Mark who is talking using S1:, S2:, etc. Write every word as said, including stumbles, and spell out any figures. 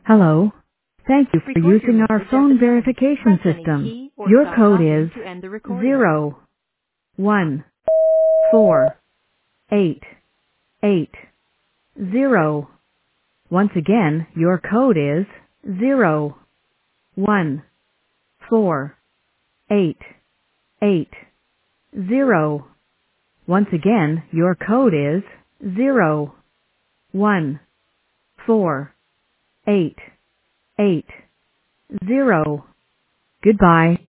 S1: Hello. Thank you for
S2: Record your
S1: using our
S2: message at the
S1: phone
S2: tone.
S1: verification
S2: Press any
S1: system.
S2: key or
S1: Your
S2: stop
S1: code is
S2: talking to end the recording.
S1: zero one four eight eight zero. Once again, your code is zero one four eight eight zero. Once again, your code is zero one four eight eight zero. Goodbye.